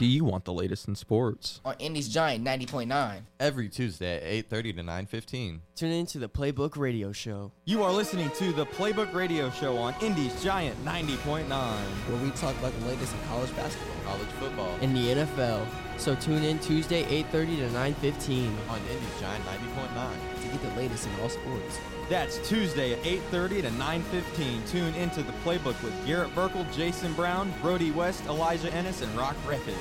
Do you want the latest in sports? On Indy's Giant 90.9. Every Tuesday at 8:30 to 9:15. Tune in to the Playbook Radio Show. You are listening to the Playbook Radio Show on Indy's Giant 90.9. Where we talk about the latest in college basketball, College football In the NFL. So tune in Tuesday 8:30 to 9:15. on Indy's Giant 90.9. to get the latest in all sports. That's Tuesday at 8:30 to 9:15. Tune into the Playbook with Garrett Burkle, Jason Brown, Brody West, Elijah Ennis, and Rock Redfield.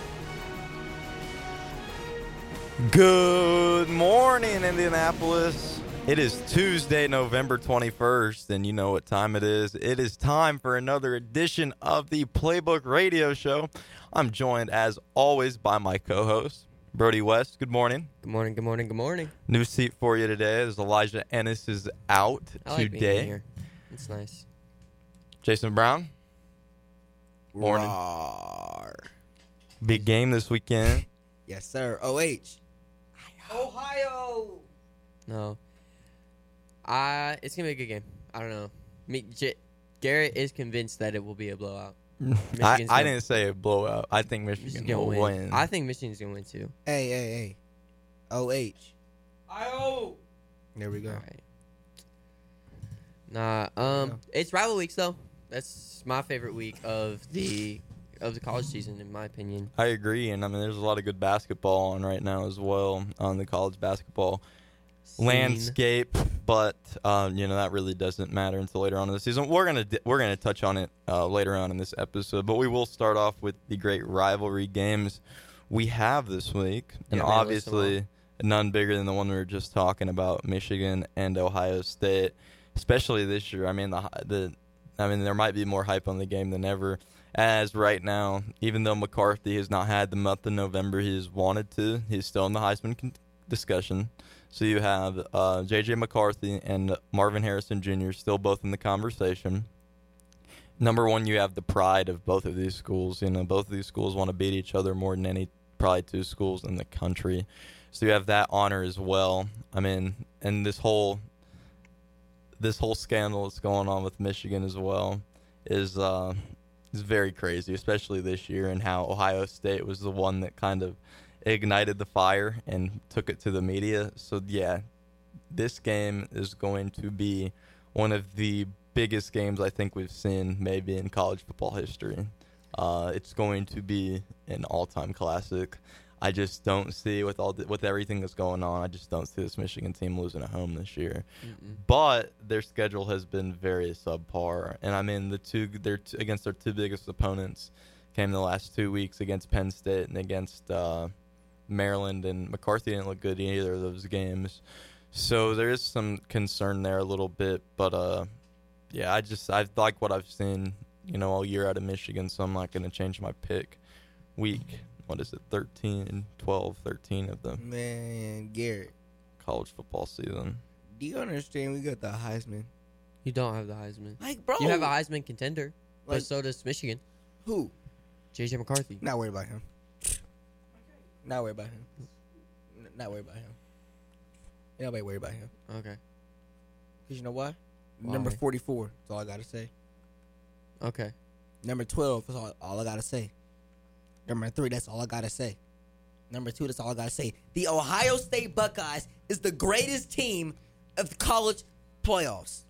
Good morning, Indianapolis. It is Tuesday, November 21st, and you know what time it is. It is time for another edition of the Playbook Radio Show. I'm joined, as always, by my co-host, Brody West. Good morning. Good morning, good morning, good morning. New seat for you today as Elijah Ennis is out I like being today. here. It's nice. Jason Brown. Morning. Roar. Big game this weekend. Yes, sir. OH. Ohio. No. It's going to be a good game. I don't know. Garrett is convinced that it will be a blowout. I didn't say a blowout. I think Michigan will win. I think Michigan's going to win, too. Hey. OH. I-O. There we go. All right. It's rival weeks, though. That's my favorite week of the college season, in my opinion. I agree, and I mean, there's a lot of good basketball on right now as well on the college basketball landscape, but that really doesn't matter until later on in the season. We're gonna touch on it later on in this episode, but we will start off with the great rivalry games we have this week, and obviously none bigger than the one we were just talking about, Michigan and Ohio State, especially this year. I mean, there might be more hype on the game than ever. As right now, even though McCarthy has not had the month of November he has wanted to, he's still in the Heisman discussion. So you have J.J. McCarthy and Marvin Harrison Jr. still both in the conversation. Number one, you have the pride of both of these schools. Both of these schools want to beat each other more than any probably two schools in the country. So you have that honor as well. I mean, and this whole scandal that's going on with Michigan as well is very crazy, especially this year, and how Ohio State was the one that kind of ignited the fire and took it to the media. So, yeah, this game is going to be one of the biggest games I think we've seen maybe in college football history. It's going to be an all-time classic. I just don't see, with everything that's going on, I just don't see this Michigan team losing at home this year. Mm-mm. But their schedule has been very subpar, and I mean against their two biggest opponents came the last 2 weeks against Penn State and against Maryland, and McCarthy didn't look good in either of those games. So there is some concern there a little bit, but I like what I've seen all year out of Michigan, so I'm not going to change my pick. Week 13 of the Garrett, college football season. do you understand we got the Heisman? You don't have the Heisman. Like, bro. You have a Heisman contender, but Like- so does Michigan. Who? J.J. McCarthy. Not worried about him. Not worried about him. Not worried about him. Ain't nobody worried about him. Okay. Because you know why? Why? Number 44. That's all I got to say. Okay. Number 12. That's all I got to say. Number 3. That's all I got to say. Number 2. That's all I got to say. The Ohio State Buckeyes is the greatest team of college playoffs.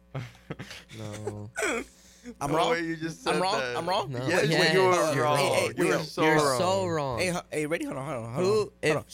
No. I'm wrong. You just said I'm wrong. that. I'm wrong. No. Yes, Yes, you are you're wrong. Hey, you you're are so You're wrong. so wrong. Hey, ready? Hold on. Who Hold on.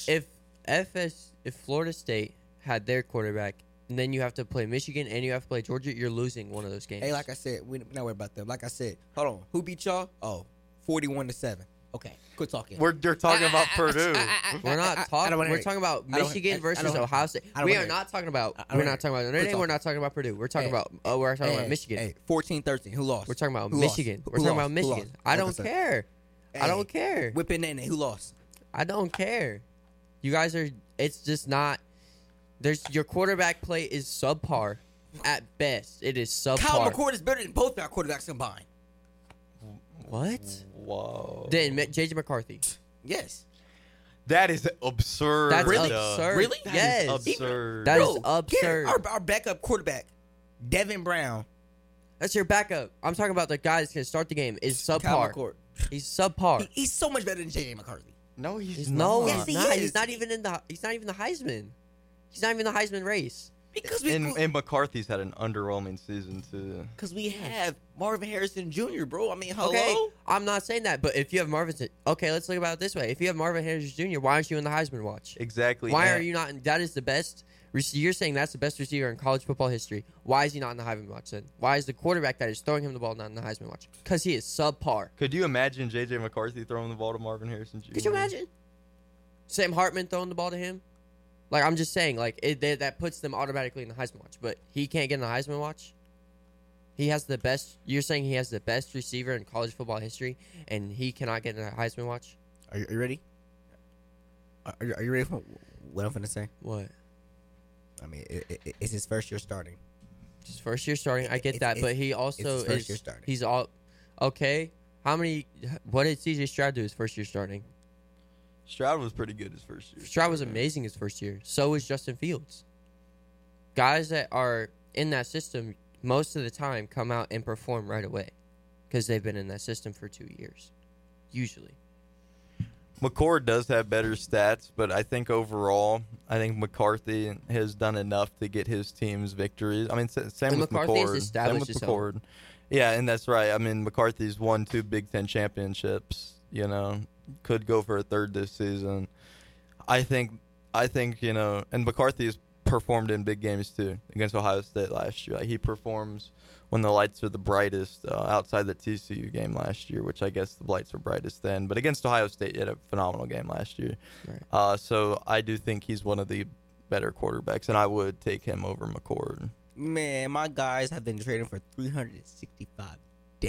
if Florida State had their quarterback, and then you have to play Michigan and you have to play Georgia, you're losing one of those games. Hey, like I said, we're not worried about them. Like I said, hold on. Who beat y'all? Oh, 41-7. Okay, quit talking. You're talking about Purdue. We're not I talking. don't wanna We're hear it. talking about I don't- Michigan I versus don't- Ohio State. I don't We wanna are hear not talking about. I don't We're wanna not talking about hear it. Notre Quit Dame. We're talking. not talking about Purdue. We're talking Hey. about. We're talking about Michigan. Hey, 14-13. Who lost? We're talking about Who lost? Michigan. Who We're talking lost? about Who Michigan. lost? I Like don't said. care. I Hey, don't care. Whipping in. Who lost? I don't care. You guys are. It's just not. Your quarterback play is subpar. At best, it is subpar. Kyle McCord is better than both our quarterbacks combined. What? Whoa. Then J.J. McCarthy. Yes. That is absurd. That's Really? absurd. Really? That Yes. is absurd. That is Bro, absurd. Garrett, our backup quarterback, Devin Brown. That's your backup. I'm talking about the guy that's going to start the game. Is Kyle subpar. McCord. He's subpar. He's so much better than J.J. McCarthy. No, he's No, not. Yes, he's he not. is. He's not even in the. He's not even the Heisman. He's not even the Heisman race. Because And McCarthy's had an underwhelming season too. we have Marvin Harrison Jr., bro. I mean, hello. Okay, I'm not saying that, but if you have Marvin, okay, let's look about it this way. If you have Marvin Harrison Jr., why aren't you in the Heisman watch? Exactly. Why and- are you not? That is the best. You're saying that's the best receiver in college football history. Why is he not in the Heisman watch then? Why is the quarterback that is throwing him the ball not in the Heisman watch? Because he is subpar. Could you imagine J.J. McCarthy throwing the ball to Marvin Harrison Jr.? Could you imagine? Sam Hartman throwing the ball to him? Like, I'm just saying, like, that puts them automatically in the Heisman watch. But he can't get in the Heisman watch? He has the best... You're saying he has the best receiver in college football history, and he cannot get in the Heisman watch? Are you ready? Are you ready for what I'm finna say? What? I mean, it's his first year starting. His first year starting, I get that, but he also his first is... year starting. He's all... Okay. How many... What did C.J. Stroud do his first year starting? Stroud was pretty good his first year. Stroud was amazing his first year. So was Justin Fields. Guys that are in that system most of the time come out and perform right away because they've been in that system for 2 years, usually. McCord does have better stats, but I think overall, I think McCarthy has done enough to get his team's victories. I mean, same And with McCarthy has McCord. Same established with himself. McCord. Yeah, and that's right. I mean, McCarthy's won 2 Big Ten championships. You know, could go for a third this season. I think you know, and McCarthy has performed in big games too against Ohio State last year. Like, he performs when the lights are the brightest outside the TCU game last year, which I guess the lights were brightest then. But against Ohio State, he had a phenomenal game last year. Right. So I do think he's one of the better quarterbacks, and I would take him over McCord. Man, my guys have been trading for 365 days.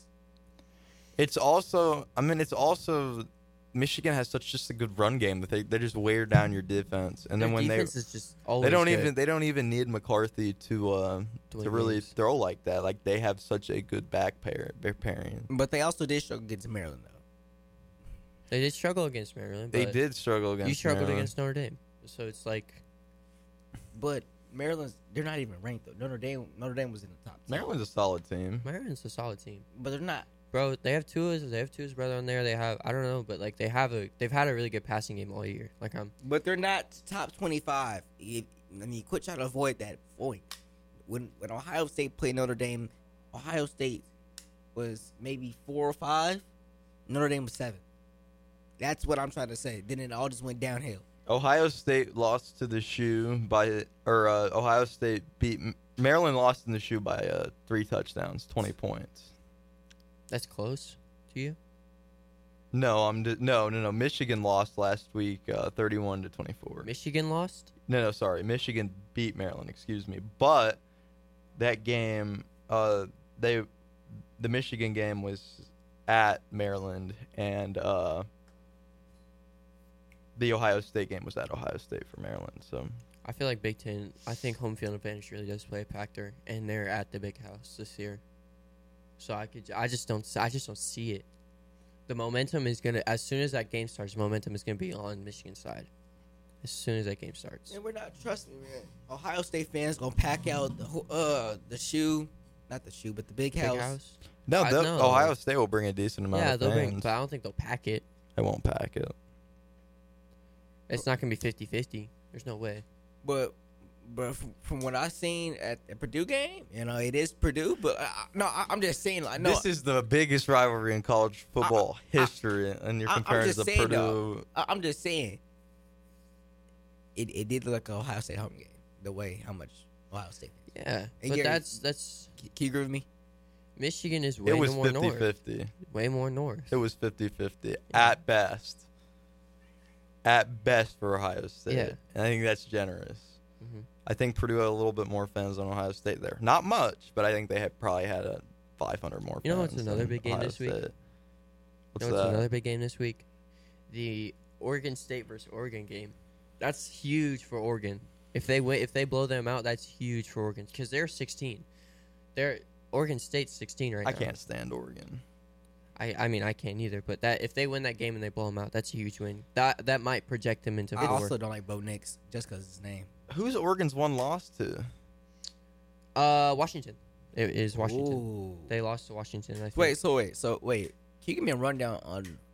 It's also Michigan has just a good run game that they just wear down your defense, and then Their when defense is just always they don't good. even really need to win really games. throw like that. Like, they have such a good back pairing. But they also did struggle against Maryland, though. They did struggle against Maryland. They but did struggle against. You struggled Maryland. against Notre Dame, so it's like But Maryland's, they're not even ranked, though. Notre Dame was in the top 10. Maryland's a solid team. Maryland's a solid team. But they're not. Bro, they have Tua's brother on there. They have, I don't know, but like they've had a really good passing game all year. Like But they're not top 25. I mean, quit trying to avoid that point. When Ohio State played Notre Dame, Ohio State was maybe 4 or 5. Notre Dame was 7. That's what I'm trying to say. Then it all just went downhill. Ohio State lost to the shoe Ohio State beat Maryland. Lost in the shoe by 3 touchdowns, 20 points. that's close to you. No, no. Michigan lost last week, 31-24. Michigan lost. No, sorry. Michigan beat Maryland. Excuse me. But that game, the Michigan game was at Maryland, and the Ohio State game was at Ohio State for Maryland. So I feel like Big Ten. I think home field advantage really does play a factor, and they're at the Big House this year. So I just don't see it. The momentum is gonna, as soon as that game starts, momentum is gonna be on Michigan's side. As soon as that game starts. And we're not trusting, man. Ohio State fans gonna pack out the shoe, not the shoe, but the Big House. no, I know. Ohio State will bring a decent amount Yeah, of they'll fans. bring, but I don't think they'll pack it. They won't pack it. It's not gonna be 50-50. There's no way. But from what I seen at the Purdue game, you know, it is Purdue. But I'm just saying, like, no, This is the biggest rivalry in college football history, and you're comparing just the saying, Purdue. though, I'm just saying, it did look like an Ohio State home game. The way how much Ohio State. Yeah, And but you're- that's Can you agree with me? Michigan is way It was more north. 50-50. Way more north. It was 50-50 at best. At best for Ohio State. Yeah. And I think that's generous. Mhm. I think Purdue had a little bit more fans than Ohio State there. Not much, but I think they probably had 500 more You know fans. what's another than big game Ohio this week? State. What's You know, that? it's another big game this week. The Oregon State versus Oregon game. That's huge for Oregon. If they win, if they blow them out, that's huge for Oregon because they're 16. Oregon State's 16 right now. I can't stand Oregon. I mean I can't either. But that if they win that game and they blow them out, that's a huge win. That might project them into I 4. also don't like Bo Nix just because his name. Who's Oregon's one loss to? Washington. It is Washington. Ooh. They lost to Washington. I think. Wait. Can you give me a rundown on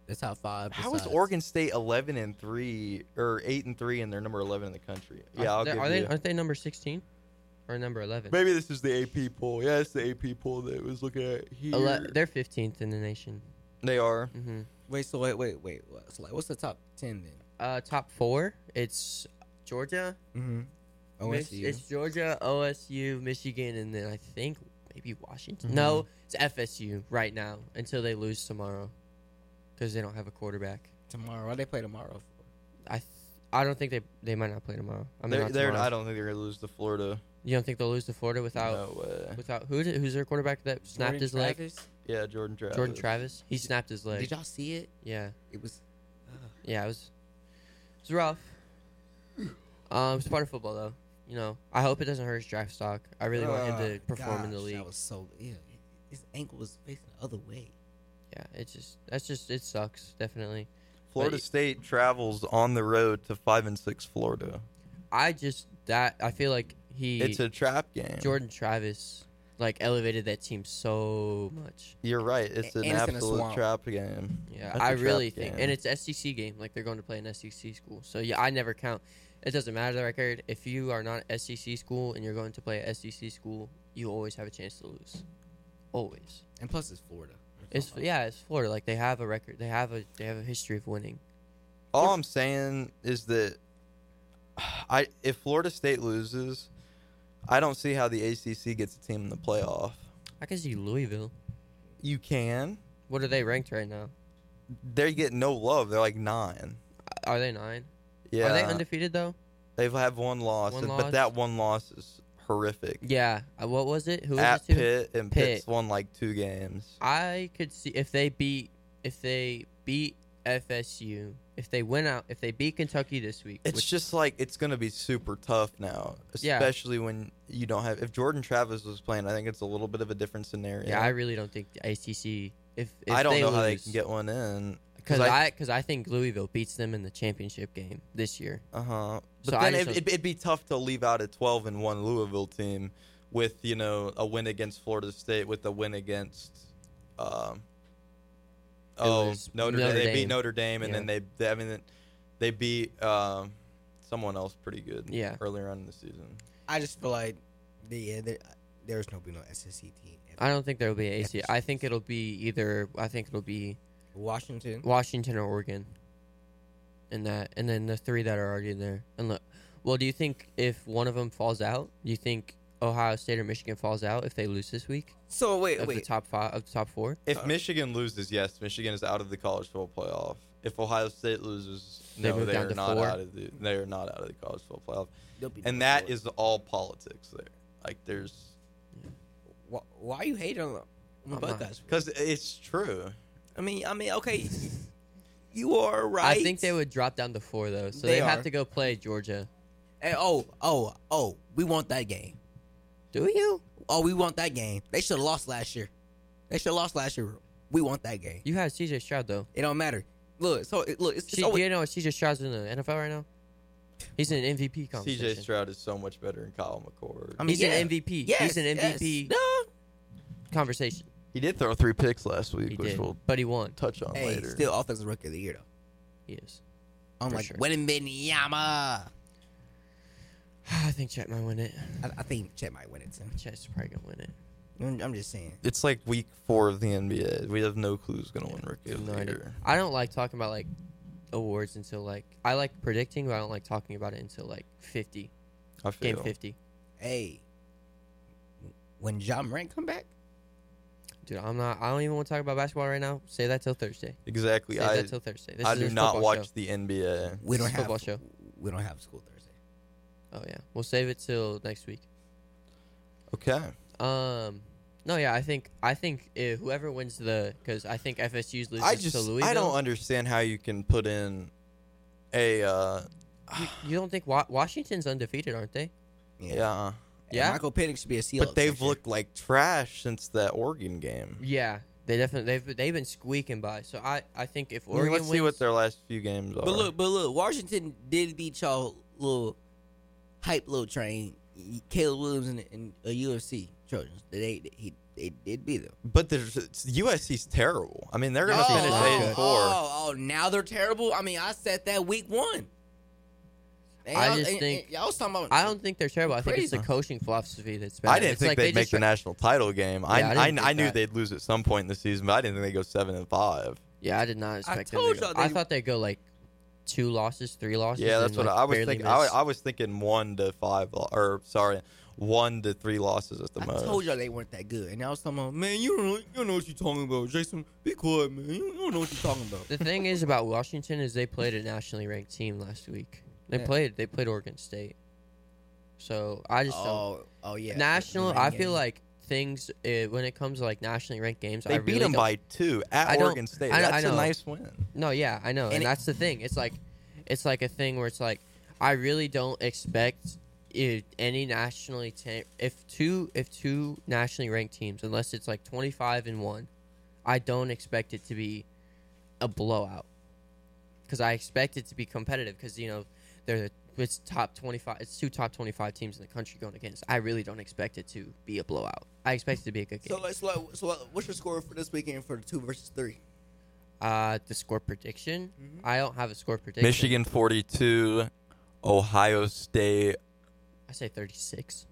the top five. How is besides- Oregon State 11-3 or 8-3 and they're number 11 in the country? Yeah, I'll give you. Aren't they number 16 or number 11? Maybe this is the AP poll. Yeah, it's the AP poll that was looking at here. They're 15th in the nation. They are. Hmm Wait. So wait. So like, what's the top 10 then? Top 4. It's Georgia. Mm-hmm. OSU. It's Georgia, OSU, Michigan, and then I think maybe Washington. Mhm. No, it's FSU right now until they lose tomorrow because they don't have a quarterback. tomorrow. What they play tomorrow for? I don't think they might not play tomorrow. I mean, not They're, tomorrow. I don't think they're going to lose to Florida. You don't think they'll lose to Florida without No way. who's their quarterback that snapped Jordan his leg? Travis? Yeah, Jordan Travis. Jordan Travis. He snapped his leg. Did y'all see it? Yeah, It was. yeah, it was rough. It's part of football though. You know, I hope it doesn't hurt his draft stock. I really want him to perform in the league. That was so. Yeah, his ankle was facing the other way. Yeah, it sucks definitely. Florida But- State travels on the road to 5-6 Florida. I feel like It's a trap game. Jordan Travis like elevated that team so much. You're right. It's an And it's in a absolute swamp. trap game. Yeah, That's a I trap really think, game. and it's SEC game. Like they're going to play an SEC school, so yeah, I never count. It doesn't matter the record. If you are not SEC school and you're going to play a SEC school, you always have a chance to lose. Always. And plus, it's Florida. It's Florida. Like they have a record. They have a history of winning. All I'm saying is that if Florida State loses, I don't see how the ACC gets a team in the playoff. I can see Louisville. You can. What are they ranked right now? They get no love. They're like 9. Are they 9? Yeah. Are they undefeated though? They've had one loss, One but loss? that one loss is horrific. Yeah. What was it? Who was At it to? Pitt, and Pitt. Pitt's won like 2 games. I could see if they beat FSU, if they beat Kentucky this week. It's just like it's going to be super tough now, Yeah. especially when you don't have. If Jordan Travis was playing, I think it's a little bit of a different scenario. yeah, I really don't think the ACC. If I don't they know how they lose- can get one in. because I think Louisville beats them in the championship game this year. But So I then just it'd be tough to leave out a 12-1 Louisville team with a win against Florida State, with a win against was Notre Notre Dame. They beat Dame. Notre Dame, and Yeah. then they beat someone else pretty good. Yeah. Earlier on in the season. I just feel like there's no SEC team. I don't think there will be an ACC. I think it'll be Washington. Washington or Oregon. And then the 3 that are already in there. And look, well, do you think if one of them falls out, do you think Ohio State or Michigan falls out if they lose this week So wait. of the top 4? If Michigan loses, yes, Michigan is out of the college football playoff. If Ohio State loses, They no, move they down are to not 4? out of the. They are not out of the college football playoff, They'll be and number that 4. is all politics there. Like there's Why are you hating on the I'm not. Buckeyes? because it's true. I mean, okay. You are right. I think they would drop down to 4 though, so They they are. have to go play Georgia. Hey, we want that game. Do you? Oh, we want that game. They should have lost last year. We want that game. You have CJ Stroud though. It don't matter. Look, it's Do always, you know CJ Stroud's in the NFL right now? He's in an MVP CJ conversation. Stroud is so much better than Kyle McCord. I mean, He's yeah. an MVP. Yes, He's an MVP yes. No. conversation. He did throw 3 picks last week, He which did, we'll but he won. touch on Hey, later. still offensive rookie of the year though. He is. I'm For like sure. Wembanyama. I think Chet might win it. I think Chet might win it too. Chet's probably gonna win it. I'm just saying. It's like week 4 of the NBA. We have no clue who's gonna win rookie of No the idea. year. I don't like talking about like awards until like I like predicting, but I don't like talking about it until like 50, I feel. game 50. Hey, when John Morant come back, Dude, I don't even want to talk about basketball right now. Say that till Thursday. Exactly. Save that till Thursday. This I is do a not football watch show. the NBA. we don't It's a have football show. We don't have school Thursday. Oh yeah, we'll save it till next week. Okay. No, yeah, I think whoever wins because I think FSU's loses to Louisville. I don't understand how you can put in a You don't think Washington's undefeated, aren't they? yeah. Yeah? Michael Penix should be a Seahawks. But they've next year. looked like trash since that Oregon game. Yeah, they definitely they've been squeaking by. So I think if I mean, Oregon let's wins, see what their last few games are. But look, Washington did beat y'all little hype little train, Caleb Williams and UFC Trojans. They They did beat them. But USC's terrible. I mean, they're gonna Oh, finish wow. 8-4. Oh, now they're terrible. I mean, I said that week 1. And I y'all- just and- think- and y'all was talking about. I don't think they're terrible. I think it's the Crazy. coaching philosophy that's bad. I didn't It's think like they'd they make just the national title game. I didn't think I knew that. they'd lose at some point in the season, but I didn't think they'd go 7-5. Yeah, I did not expect them told to go. y'all I they- thought they'd go like 2 losses, 3 losses. Yeah, that's and, what like, I was barely thinking. miss. I was thinking 1 to 5, or sorry, 1 to 3 losses at the I most. told y'all they weren't that good, and y'all was talking about, man, you don't know what you're talking about, Jason. Be quiet, man. You don't know what you're talking about. The thing is about Washington is they played a nationally ranked team last week. They Yeah. played Oregon State. So I just don't. Oh yeah. National, The I rain feel game. like things when it comes to like nationally ranked games, They I beat really them don't- by 2 at I don't- Oregon State. I That's a know. nice win. No, yeah, I know, And and it- that's the thing. It's like a thing where it's like I really don't expect any nationally if two nationally ranked teams, unless it's like 25-1, I don't expect it to be a blowout because I expect it to be competitive because it's top 25. It's 2 top 25 teams in the country going against. I really don't expect it to be a blowout. I expect it to be a good game. So what's your score for this weekend for the 2 versus 3? The score prediction, I don't have a score prediction. Michigan 42, Ohio State. I say 36.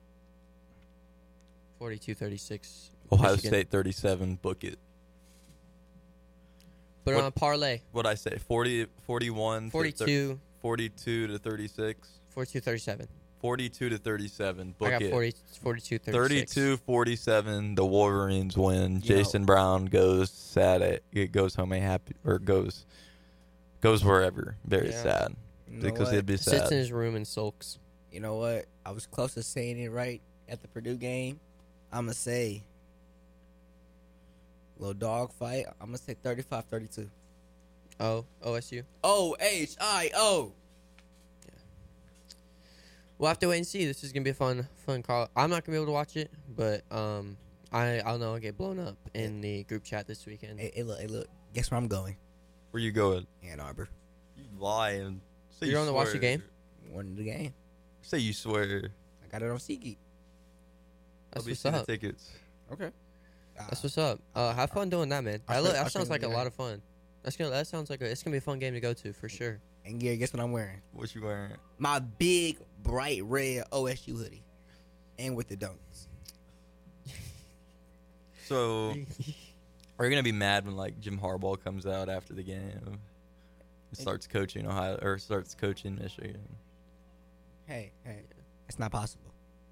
42-36. Ohio Michigan. State 37. Book it. Put it What- on a parlay. What'd I say? 41. 42, 42 to 36. 42-37. 42 to 37. Book I got it. 42-36. 32-47. The Wolverines win. Jason Brown goes sad. It goes home happy or goes wherever. Very Yeah. sad because he'd be Sits sad. in his room and sulks. You know what? I was close to saying it right at the Purdue game. I'm going to say, little dog fight. I'm going to say 35-32. Oh, OSU. OHIO. We'll have to wait and see. This is gonna be a fun call. I'm not gonna be able to watch it, but I'll know I'll get blown up in the group chat this weekend. Hey, look. Guess where I'm going? Where you going? Ann Arbor. You lying. Say You're on to watch the swear. game? Won the game. Say you swear. I got it on SeatGeek. That's I'll be what's seeing up. the tickets. Okay. That's what's up. Have fun doing that, man. I'll That show sounds you like a later. lot of fun. That sounds like it's gonna be a fun game to go to for sure. And Gary, guess what I'm wearing? What you wearing? My big, bright red OSU hoodie. And with the dunks. So, are you gonna be mad when like Jim Harbaugh comes out after the game and starts coaching Ohio or starts coaching Michigan? Hey, it's not possible.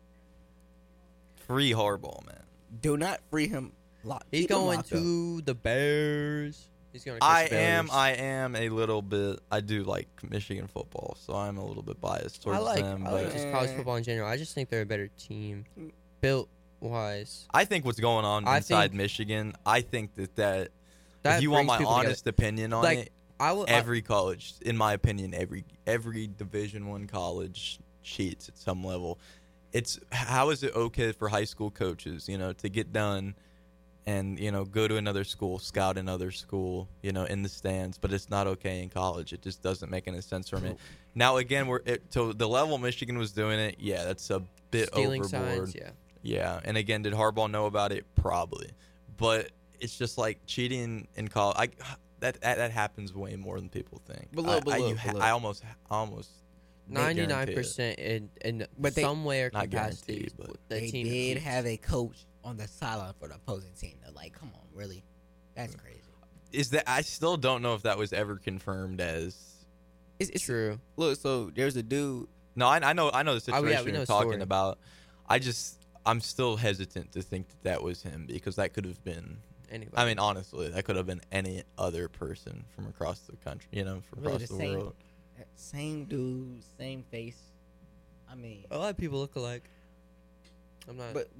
Free Harbaugh, man. Do not free him. He's Keep him going locked up. to the Bears. He's going to. I am a little bit. I do like Michigan football, so I'm a little bit biased towards them. I But like- just college football in general. I just think they're a better team, built wise. I think what's going on I inside think- Michigan. I think that That if you want brings my people together. honest opinion on Like, it, I will. every college, in my opinion, every Division I college cheats at some level. It's how is it okay for high school coaches, to get done and go to another school, scout another school, in the stands, but it's not okay in college. It just doesn't make any sense for me. Now again, to the level Michigan was doing it. Yeah, that's a bit stealing overboard. signs. Yeah. Yeah, and again, did Harbaugh know about it? Probably, but it's just like cheating in college. That happens way more than people think. But look, I almost 99% in But they- some way or Not capacity. guaranteed, but the They team did cheats. have a coach on the sideline for the opposing team. They're like, come on, really? That's crazy. Is that I still don't know if that was ever confirmed as. It's True. Look, so there's a dude. No, I know the Oh, yeah, situation we know you're the talking story. about. I'm still hesitant to think that was him because that could have been. Anyway. I mean, honestly, that could have been any other person from across the country, from Really across the the same. world. Same dude, same face. I mean, a lot of people look alike. I'm not. but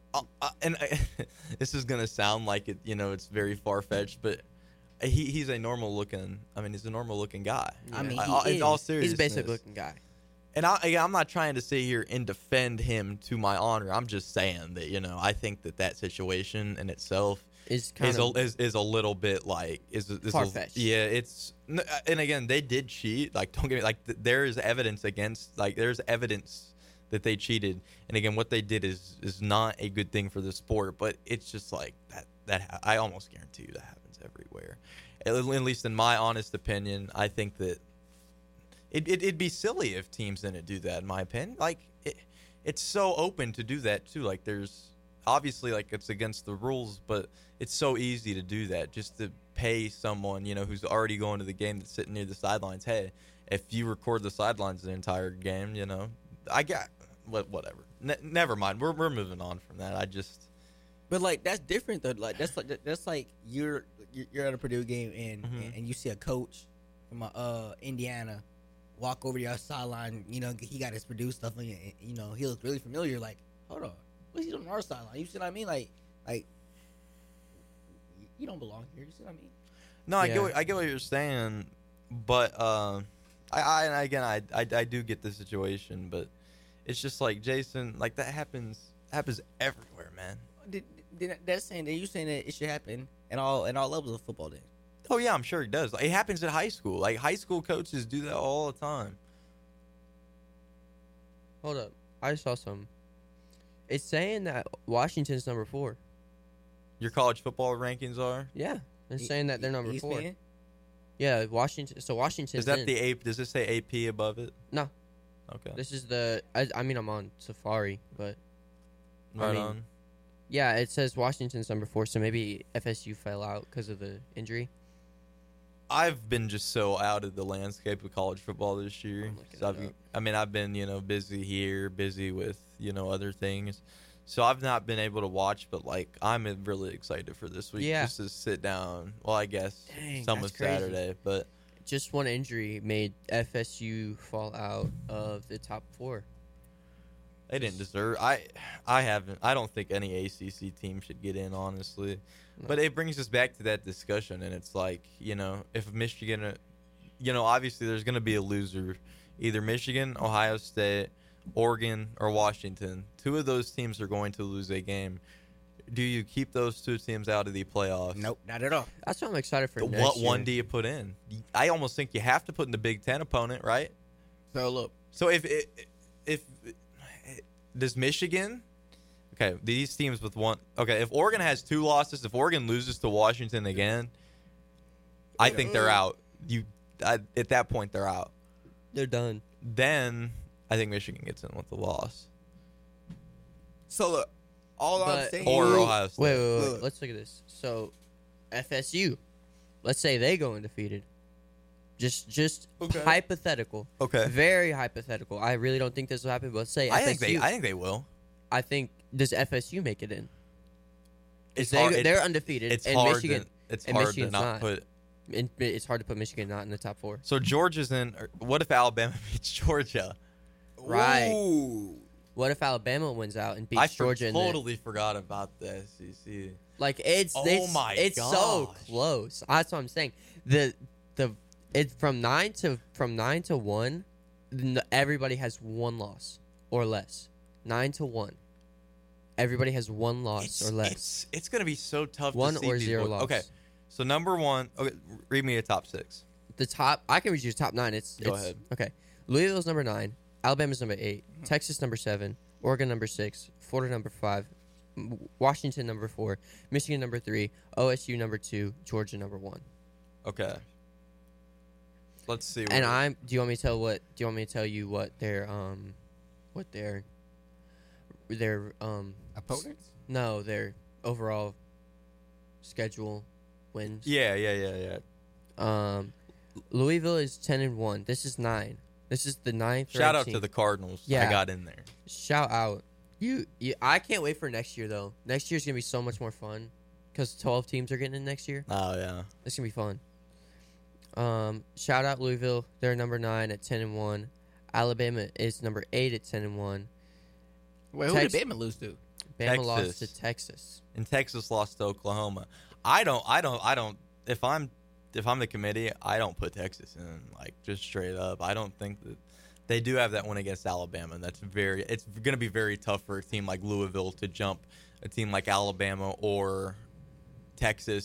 This is gonna sound like it, it's very far fetched, but he's a normal looking. I mean, he's a normal looking guy. I mean, in all is. seriousness, he's a basic looking guy. And I'm not trying to sit here and defend him to my honor. I'm just saying that I think that situation in itself Is kind of is a little bit like is Far-fetched. Yeah, it's and again they did cheat. Like don't get me like there's evidence that they cheated. And again, what they did is not a good thing for the sport, but it's just like that I almost guarantee you that happens everywhere. At least in my honest opinion, I think that it'd be silly if teams didn't do that, in my opinion. Like, it's so open to do that, too. Like, there's obviously, like, it's against the rules, but it's so easy to do that, just to pay someone, who's already going to the game that's sitting near the sidelines. Hey, if you record the sidelines the entire game, I got whatever. Never mind. We're moving on from that. But like that's different though. Like that's like you're at a Purdue game and you see a coach from Indiana walk over to your sideline. He got his Purdue stuff and he looks really familiar. Like, hold on, what's he doing on our sideline? You see what I mean? Like you don't belong here. You see what I mean? No, I get what you're saying, but I do get the situation, but it's just like, Jason, like that happens everywhere, man. That's saying that you saying that it should happen in all levels of football then. Oh yeah, I'm sure it does. Like, it happens at high school. Like, high school coaches do that all the time. Hold up, I saw some. It's saying that Washington's number 4. Your college football rankings are? Yeah, it's saying that they're number He's 4. fan? Yeah, Washington. So Washington's Is that in. the AP? Does it say AP above it? No. Okay. This is the. I mean, I'm on Safari, but Right on. yeah, it says Washington's number 4. So maybe FSU fell out because of the injury. I've been just so out of the landscape of college football this year. I'm looking So it I've been, busy here, busy with, other things. So I've not been able to watch, but like I'm really excited for this week just to sit down. Well, I guess Dang, some that's of crazy. Saturday, but Just one injury made FSU fall out of the top 4. they didn't deserve. I don't think any ACC team should get in, honestly. No. But it brings us back to that discussion, and it's like, if Michigan, obviously there's going to be a loser, either Michigan, Ohio State, Oregon, or Washington. 2 of those teams are going to lose a game. Do you keep those 2 teams out of the playoffs? Nope, not at all. That's what I'm excited for. What next one year. do you put in? I almost think you have to put in the Big Ten opponent, right? So look, So if does Michigan? Okay, these teams with one. Okay, if Oregon has 2 losses, if Oregon loses to Washington again, I think they're out. At that point, they're out. They're done. Then I think Michigan gets in with the loss, so look, all I'm But- saying or is, Ohio State. Wait. Look. Let's look at this. So, FSU. Let's say they go undefeated. Just Okay. hypothetical. Okay, Very hypothetical. I really don't think this will happen. But let's say I FSU. think they will. I think does FSU make it in? It's They're undefeated. It's and hard. Michigan. It's and hard Michigan's to not not. put. It's hard to put Michigan not in the top 4. So Georgia's in. What if Alabama beats Georgia? Right. Ooh. What if Alabama wins out and beats I Georgia? totally forgot about the SEC. Like it's my it's so gosh. close. That's what I'm saying. It's from 9 to 1. Everybody has 1 loss or less. 9 to 1. Everybody has 1 loss or less. It's going to be so tough 1 to see or these 0 boys. loss. Okay, so number 1. Okay, read me a top 6. The top. I can read you the top 9. Go ahead. Okay. Louisville's number 9. Alabama's number 8. Texas number 7. Oregon number 6. Florida number 5. Washington number 4. Michigan number 3. OSU number 2. Georgia number 1. Okay. Let's see. And do you want me to tell you what their Opponents? no, their overall schedule wins. Yeah. Louisville is 10-1. This is 9. This is the 9th. Shout out ranked to the team. Cardinals. Yeah. I got in there. Shout out. You I can't wait for next year though. Next year's gonna be so much more fun because 12 teams are getting in next year. Oh yeah. It's gonna be fun. Shout out Louisville. They're number 9 at 10-1. Alabama is number 8 at 10-1. Wait, who did Bama lose to? Bama lost to Texas. Texas. And Texas lost to Oklahoma. I don't. If I'm the committee, I don't put Texas in, like, just straight up. I don't think that they do have that one against Alabama. It's going to be very tough for a team like Louisville to jump a team like Alabama or Texas.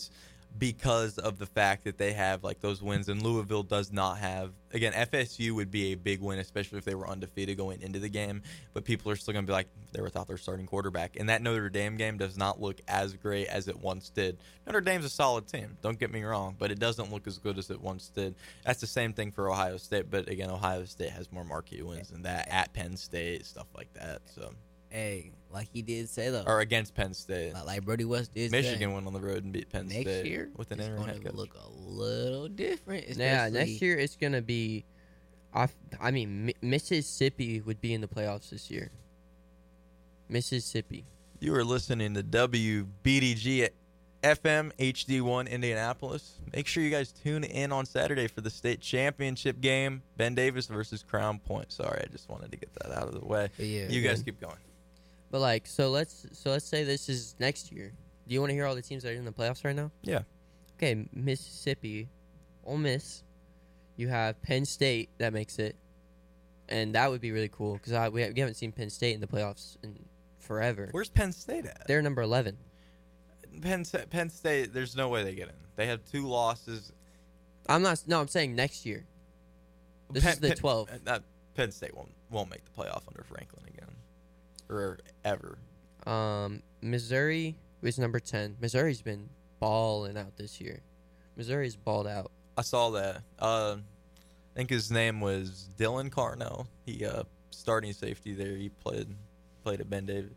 because of the fact that they have like those wins, and Louisville does not have. Again, FSU would be a big win, especially if they were undefeated going into the game. But people are still going to be like, they were without their starting quarterback. And that Notre Dame game does not look as great as it once did. Notre Dame's a solid team, don't get me wrong, but it doesn't look as good as it once did. That's the same thing for Ohio State. But again, Ohio State has more marquee wins than that at Penn State, stuff like that. So. Hey, like he did say though, Or against Penn State. like Brody West did Michigan say, went on the road and beat Penn next State year with an it's interim going head to coach. look a little different. Yeah, especially- next year it's gonna be. I mean, Mississippi would be in the playoffs this year. Mississippi. You are listening to WBDG at FM HD1 Indianapolis. Make sure you guys tune in on Saturday for the state championship game, Ben Davis versus Crown Point. Sorry, I just wanted to get that out of the way. But yeah, You guys keep going. But like, so let's say this is next year. Do you want to hear all the teams that are in the playoffs right now? Yeah. Okay, Mississippi, Ole Miss. You have Penn State that makes it, and that would be really cool because we haven't seen Penn State in the playoffs in forever. Where's Penn State at? They're number 11. Penn State, there's no way they get in. They have 2 losses. I'm saying next year. This is the 12. Penn State won't make the playoff under Franklin again. Or ever. Missouri was number 10. Missouri's been balling out this year. Missouri's balled out. I saw that. I think his name was Dylan Carnell. He starting safety there. He played at Ben Davis.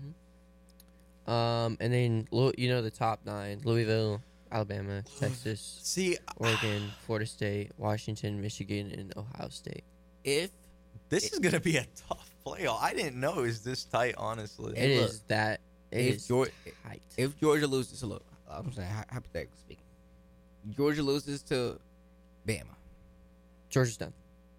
And then the top 9: Louisville, Alabama, Texas, See, Oregon, Florida State, Washington, Michigan, and Ohio State. if this is gonna be a tough playoff. I didn't know it was this tight, honestly. It look, is that. It if is tight. if Georgia loses, so look, I'm saying hypothetically speaking, Georgia loses to Bama, Georgia's done.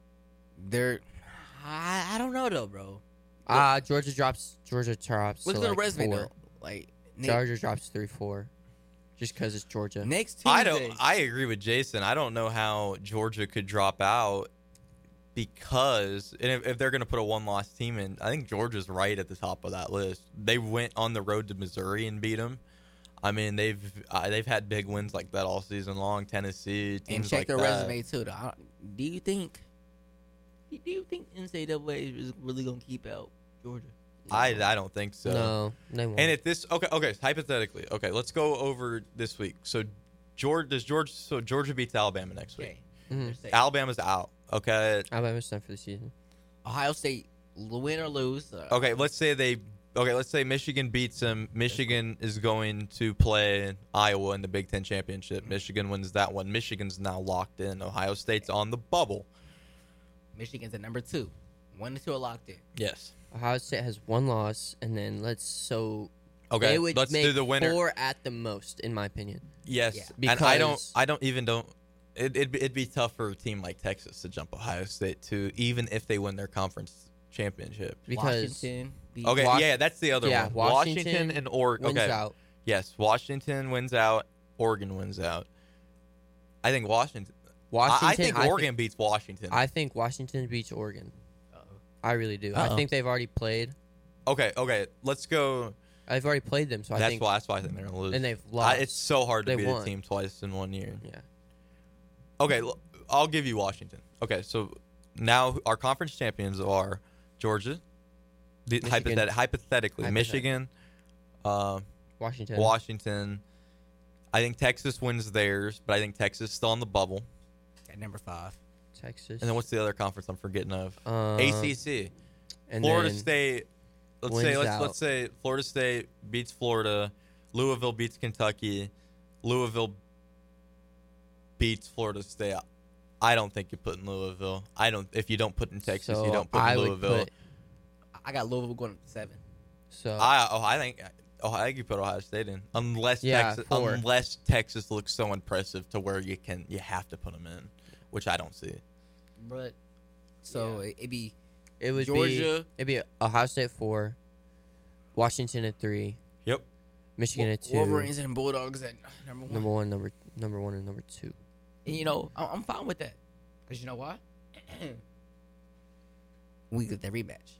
I don't know though, bro. Georgia drops. What's to the like resume 4. though? Like Georgia drops 3-4, just because it's Georgia. next Tuesday. I agree with Jason. I don't know how Georgia could drop out because if they're gonna put a 1-loss team in, I think Georgia's right at the top of that list. They went on the road to Missouri and beat them. I mean, they've had big wins like that all season long. Tennessee teams and check like their that. resume too. Though. Do you think NCAA is really gonna keep out Georgia? I don't think so. No, they won't. And if this okay, hypothetically, let's go over this week. So Georgia beats Alabama next week. Okay. Mhm. Let's say Alabama's out. Okay. Alabama's done for the season. Ohio State win or lose. Okay, let's say Michigan beats them. Michigan is going to play Iowa in the Big Ten Championship. Michigan wins that one. Michigan's now locked in. Ohio State's on the bubble. Michigan's at number 2. 1 and 2 are locked in. Yes. Ohio State has 1 loss, and then they Okay, would let's make do the winner. 4 at the most, in my opinion. Yes. Yeah. And Because- it'd be tough for a team like Texas to jump Ohio State too, even if they win their conference championship. Because Washington beat Okay, Was- yeah, that's the other yeah, one. Washington and Oregon. wins Okay. out. Yes, Washington wins out. Oregon wins out. I think Washington. I think Oregon beats Washington. I think Washington beats Oregon. I really do. Uh-oh. I think they've already played. Okay. Let's go. I've already played them, so I That's think. why I think they're gonna lose. And they've lost. It's so hard to They beat won. a team twice in 1 year. Yeah. Okay, I'll give you Washington. Okay, so now our conference champions are Georgia. Michigan. Hypothetically, Michigan, Washington. Washington. I think Texas wins theirs, but I think Texas is still on the bubble. at number 5. Texas. And then what's the other conference I'm forgetting of? Um, ACC. and Florida then State. wins out. Let's say Florida State beats Florida. Louisville beats Kentucky. Louisville beats Florida State. I don't think you put in Louisville. If you don't put in Texas, So you don't put I in would Louisville. put- I got Louisville going up to 7. So I think you put Ohio State in unless Yeah, Texas 4. unless Texas looks so impressive to where you have to put them in, which I don't see. But so it'd be it would Georgia. It'd be Ohio State 4, Washington at 3, Yep. Michigan at 2, Wolverines and Bulldogs at number 1. number 1, number 1, and number 2. And I'm fine with that. Because you know why? We get that rematch.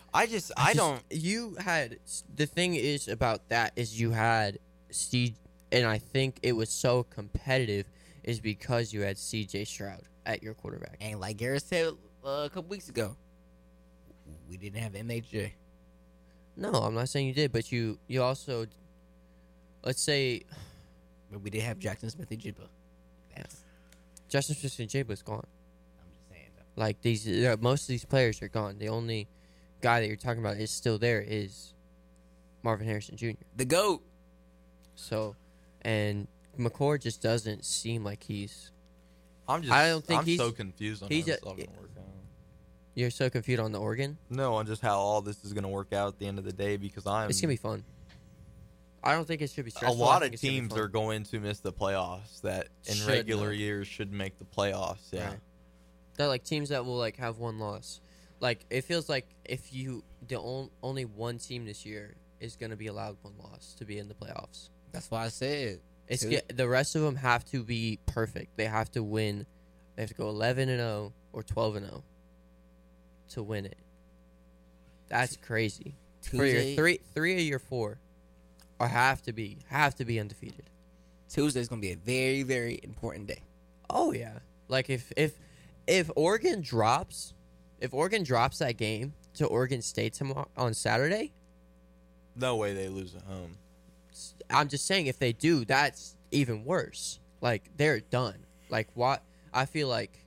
I don't. You had the thing is about that is you had and I think it was so competitive is because you had C.J. Stroud at your quarterback. And like Garrett said a couple weeks ago, we didn't have MHJ. No, I'm not saying you did, but you also, let's say, But we did have Jackson Smith and Jibba. That's, Justin Smith-Njigba is gone. I'm just saying, though. Like most of these players are gone. The only guy that you're talking about is still there is Marvin Harrison Jr. The GOAT. So, and McCord just doesn't seem like he's. I'm so confused on how he's this a- all gonna work out. You're so confused on the Oregon. No, on just how all this is gonna work out at the end of the day because It's gonna be fun. I don't think it should be a stressful. lot I of think it's gonna be teams fun. are going to miss the playoffs that in Should regular not. years should make the playoffs. Yeah. Right. They're like teams that will like have one loss. Like it feels like if only one team this year is gonna be allowed one loss to be in the playoffs. That's why I said. The rest of them have to be perfect. They have to win. They have to go 11-0 or 12-0 to win it. That's crazy. For your Tuesday, three of your four, or have to be undefeated. Tuesday's gonna be a very, very important day. Oh yeah. Like if Oregon drops that game to Oregon State tomorrow on Saturday, No way they lose at home. I'm just saying if they do, that's even worse. Like they're done. Like what? I feel like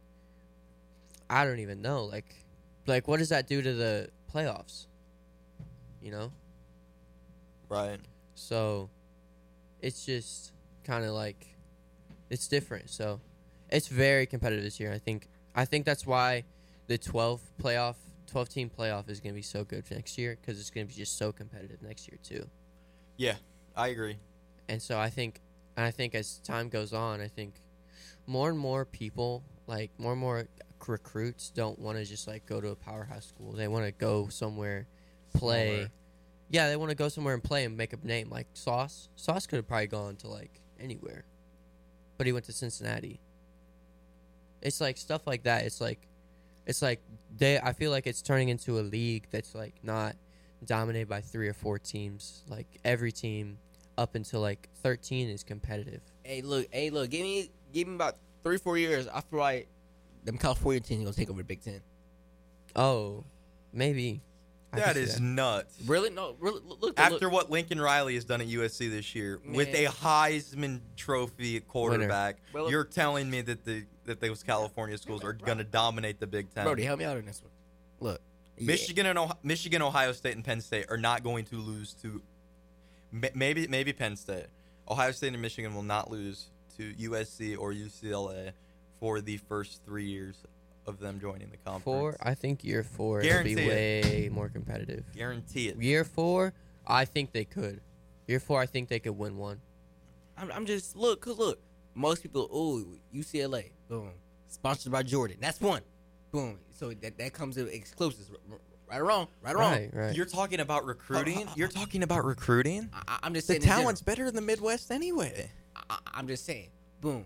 I don't even know. Like what does that do to the playoffs? You know? Right. So it's just kind of like it's different. So it's very competitive this year. I think that's why the 12 team playoff is going to be so good for next year because it's going to be just so competitive next year too. Yeah, I agree. And so I think as time goes on, I think more and more people, like more and more recruits don't want to just like go to a powerhouse school. They want to go somewhere, play. Smaller. Yeah, they want to go somewhere and play and make a name. Like Sauce could have probably gone to like anywhere, but he went to Cincinnati. It's like stuff like that. It's like I feel like it's turning into a league that's like not dominated by 3 or 4 teams. Like every team up until like 13 is competitive. Hey, look. Give me about 3-4 years. I feel like them California teams gonna take over the Big Ten. Oh, maybe. I That can see is nuts. Really? No. Really? Look. After what Lincoln Riley has done at USC this year with a Man. Heisman Trophy quarterback, Well, you're telling me that those California schools are going to dominate the Big Ten. Brody, help me out on this one. Look, Michigan, Ohio State, and Penn State are not going to lose to maybe Penn State. Ohio State and Michigan will not lose to USC or UCLA for the first 3 years of them joining the conference. I think year 4 will Guarantee be it. way more competitive. Guarantee it. Year 4, I think they could. Year 4, I think they could win one. I'm just look. Most people, UCLA, boom, sponsored by Jordan. That's one, boom. So that comes to exclusives. Right or wrong? Right. You're talking about recruiting. You're talking about recruiting. I'm just The saying. in talent's better in the Midwest anyway. general. I'm just saying. Boom.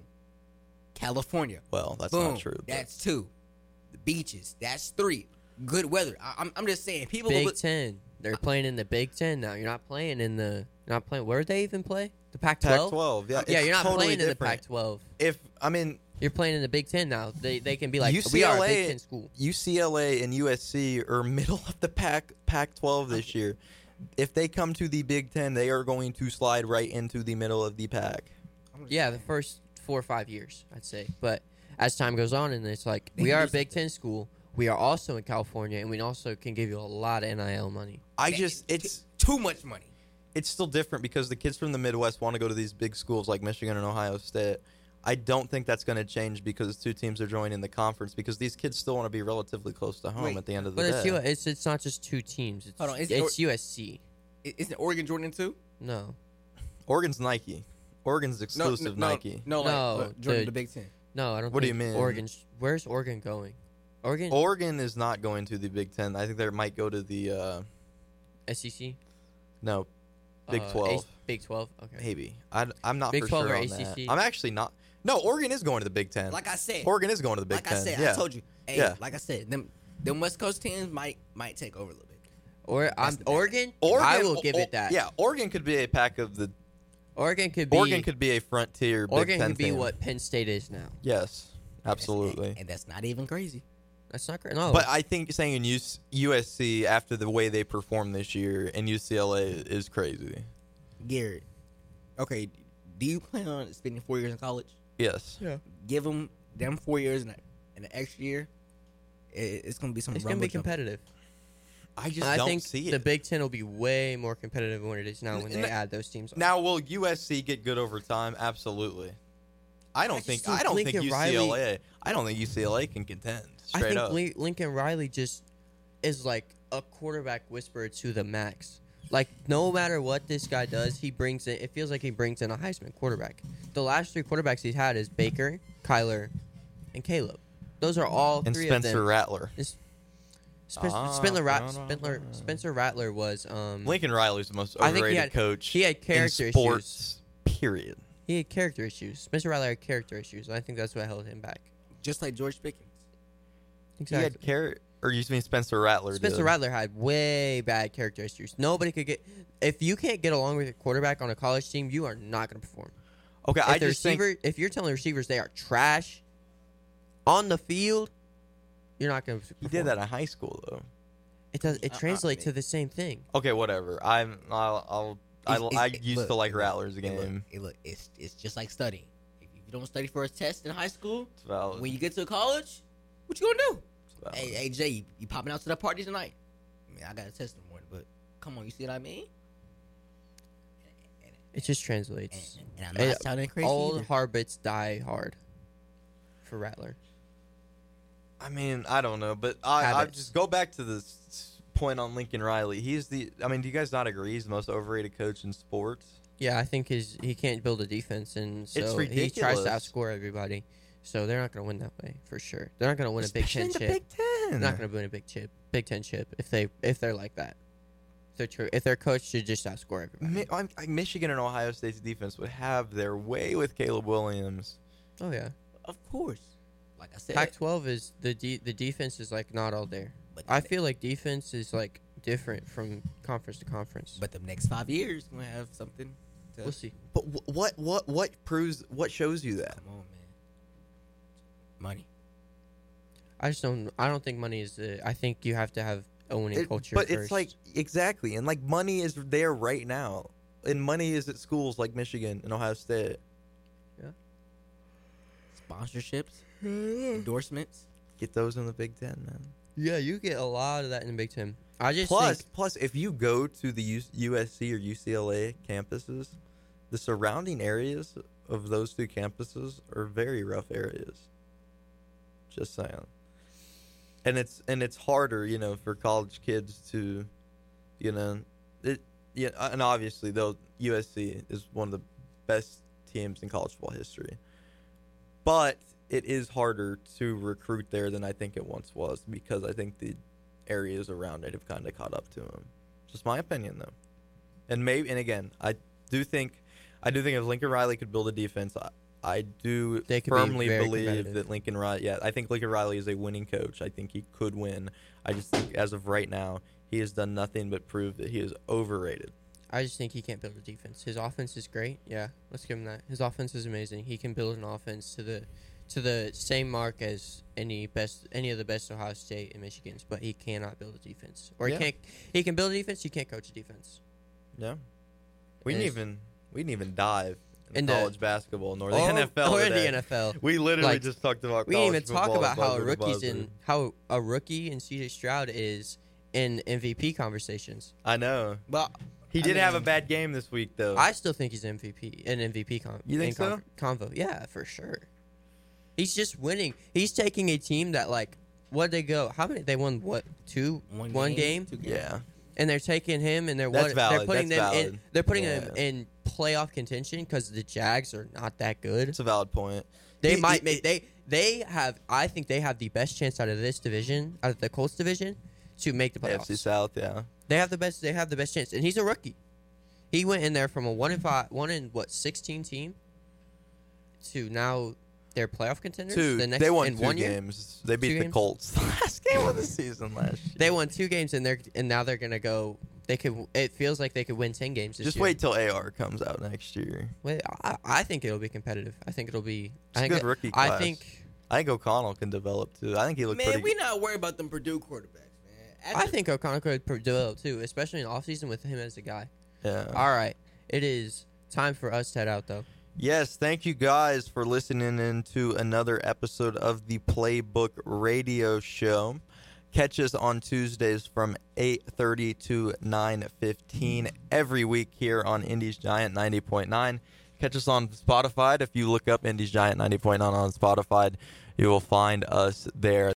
California. Well, that's Boom. not true. but- That's 2. The beaches. That's 3. Good weather. I'm just saying. People. Big 10. They're playing in the Big 10 now. You're not playing in the. You're not playing. Where do they even play? The Pac-12. Pac-12. Yeah, Yeah, it's you're not totally playing in the different. Pac-12. You're playing in the Big 10 now. They can be like, UCLA, we are a Big 10 school. UCLA and USC are middle of the Pac-12 this year. If they come to the Big Ten, they are going to slide right into the middle of the pack. Yeah, the first 4 or 5 years, I'd say. But as time goes on, and it's like, we are a Big 10 school. We are also in California, and we also can give you a lot of NIL money. It's too much money. it's still different because the kids from the Midwest want to go to these big schools like Michigan and Ohio State. I don't think that's going to change because 2 teams are joining the conference because these kids still want to be relatively close to home Wait, at the end of the But day. it's not just 2 teams. It's, Hold on, is it's USC. Isn't Oregon Jordan too? No. Oregon's Nike. Oregon's exclusive Nike. No, No, Jordan the- the Big Ten. No, I don't What do think you mean? Oregon's. Where's Oregon going? Oregon is not going to the Big Ten. I think they might go to the SEC? no, Big 12. Big 12? Okay. Maybe. I'm not Big for 12 sure or on ACC? that. I'm actually not. No, Oregon is going to the Big Ten. Like I said. Oregon is going to the Big Like Ten. I said, yeah. I told you. Hey, Yeah. like I said, them West Coast teams might take over a little bit. Or That's the bad. Oregon, Oregon, I will give it that. Yeah, Oregon could be a pack of the Oregon could be Oregon could be a frontier Big Oregon Ten could be team. what Penn State is now. Yes, absolutely. And that's not even crazy. That's not great. No, But I think saying in USC after the way they performed this year and UCLA is crazy. Garrett, okay, do you plan on spending 4 years in college? Yes. Give them 4 years and an extra year. It's going to be some. it's going to be competitive. I just I don't think see the it. Big Ten will be way more competitive than what it is now when they N- add those teams. On. Now, will USC get good over time? Absolutely. I don't just think think Lincoln UCLA. Riley- I don't think UCLA can contend. Straight I up. think Lincoln Riley just is like a quarterback whisperer to the max. Like, no matter what this guy does, he brings in. It feels like he brings in a Heisman quarterback. The last 3 quarterbacks he's had is Baker, Kyler, and Caleb. Those are all and 3 Spencer of them. Rattler. Spencer Rattler was. Lincoln Riley's the most I think overrated coach. he had character in sports. Period. He had character issues. Spencer Rattler had character issues, and I think that's what held him back. Just like George Pickens. Exactly. He had or you mean Spencer Rattler? Spencer did. Rattler had way bad character issues. Nobody could get. If you can't get along with your quarterback on a college team, you are not going to perform. Okay, If I the just think receiver, if you're telling the receivers they are trash on the field, you're not going to. he did that in high school though. It does. It translates to the same thing. Okay, whatever. I used to like Rattler's game. Look, it's just like studying. If you don't study for a test in high school, It's valid. when you get to college, what you gonna do? It's valid. Hey, Jay, you popping out to that party tonight? I mean, I got a test in the morning, but come on, you see what I mean? It just translates. And I'm not sounding crazy Old either. habits die hard. For Rattler, I mean, I don't know, but I Habits. just go back to this point on Lincoln Riley. He's the. I mean, do you guys not agree? He's the most overrated coach in sports. yeah, I think he can't build a defense, and so he tries to ridiculous. outscore everybody. So they're not going to win that way for sure. They're not going to win a Big Especially Ten in the chip. Big Ten. They're not going to win a Big Ten chip if they're like that. If their coach should just outscore everybody. Michigan and Ohio State's defense would have their way with Caleb Williams. Oh yeah. Of course. Like I said, Pac-12 is the defense is like not all there. But I feel like defense is like different from conference to conference. but the next 5 years we're gonna have something. To, We'll see. But what proves? What shows you that? Come on, man. Money. I don't think money is the. I think you have to have a winning culture. But first. it's like exactly, and like money is there right now, and money is at schools like Michigan and Ohio State. Sponsorships, endorsements. Get those in the Big Ten, man. yeah, you get a lot of that in the Big Ten. I just Plus, if you go to the USC or UCLA campuses, the surrounding areas of those 2 campuses are very rough areas. Just saying. And it's harder, for college kids to, and obviously though USC is one of the best teams in college football history. But it is harder to recruit there than I think it once was because I think the areas around it have kind of caught up to them. Just my opinion, though. And again, I do think if Lincoln Riley could build a defense, I do They could be firmly very believe competitive. that Lincoln Riley. Yeah, I think Lincoln Riley is a winning coach. I think he could win. I just think as of right now, he has done nothing but prove that he is overrated. I just think he can't build a defense. His offense is great. Yeah, let's give him that. His offense is amazing. He can build an offense to the same mark as any of the best Ohio State and Michigans, but he cannot build a defense. Or Yeah. he can build a defense. He can't coach a defense. Yeah, we And didn't even dive into into- college basketball nor the Or- NFL or today. the NFL. We literally Like, just talked about. We didn't even college talk football about how buzzer to buzzer. how a rookie and CJ Stroud is in MVP conversations. I know. Well, He I did have a mean, bad game this week, though. I still think he's MVP. You think so? Convo. Yeah, for sure. He's just winning. He's taking a team that what'd they go? How many? They won what? One game? 2 games. yeah. And they're taking him and they're That's valid. they're putting That's them in. valid. They're putting Yeah. them in playoff contention because the Jags are not that good. It's a valid point. They He- might he- make they have. I think they have the best chance out of this division, out of the Colts division, to make the playoffs. AFC South, yeah. They have the best. They have the best chance, and he's a rookie. He went in there from a 1-16 team to now they're playoff contenders. They won in 2 1 year. games. They beat 2 the games? Colts the last game of the season last year. They won 2 games, and now they're gonna go. It feels like they could win 10 games this Just year. wait till AR comes out next year. Wait, I think it'll be competitive. I think it'll be. It's a good rookie class. I think O'Connell can develop too. I think he looked Man, pretty we not worried about them Purdue quarterbacks, man. I think O'Connell could develop too, especially in offseason with him as a guy. Yeah. All right, it is time for us to head out though. Yes, thank you guys for listening in to another episode of the Playbook Radio Show. Catch us on Tuesdays from 8:30 to 9:15 every week here on Indy's Giant 90.9. Catch us on Spotify. If you look up Indy's Giant 90.9 on Spotify, you will find us there.